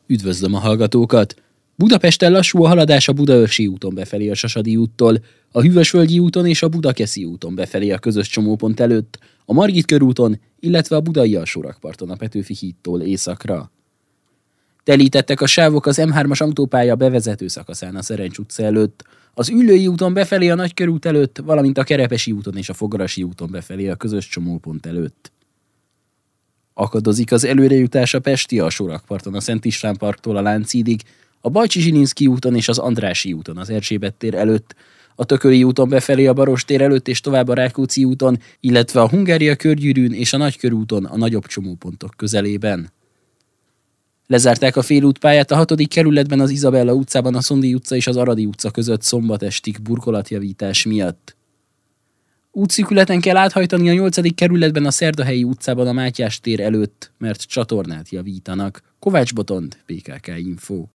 Üdvözlöm a hallgatókat! Budapesten lassú a haladás a Budaörsi úton befelé a Sasadi úttól, a Hűvösvölgyi úton és a Budakeszi úton befelé a közös csomópont előtt, a Margit körúton, illetve a Budai alsórakparton a Petőfi hídtól északra. Telítettek a sávok az M3-as autópálya bevezető szakaszán a Szerencs utca előtt, az Üllői úton befelé a Nagykörút előtt, valamint a Kerepesi úton és a Fogarasi úton befelé a közös csomópont előtt. Akadozik az előrejutás a Pesti alsórakparton a Szent István parktól a Lánchídig, a Bajcsy-Zsilinszky úton és az Andrássy úton az Erzsébet tér előtt, a Tököli úton befelé a Baross tér előtt és tovább a Rákóczi úton, illetve a Hungária körgyűrűn és a Nagykörúton a nagyobb csomópontok közelében. Lezárták a félútpályát a 6. kerületben az Izabella utcában a Szondi utca és az Aradi utca között szombat estig burkolatjavítás miatt. Útszűkületen kell áthajtani a 8. kerületben a Szerdahelyi utcában a Mátyás tér előtt, mert csatornát javítanak. Kovács Botond, PKK Info.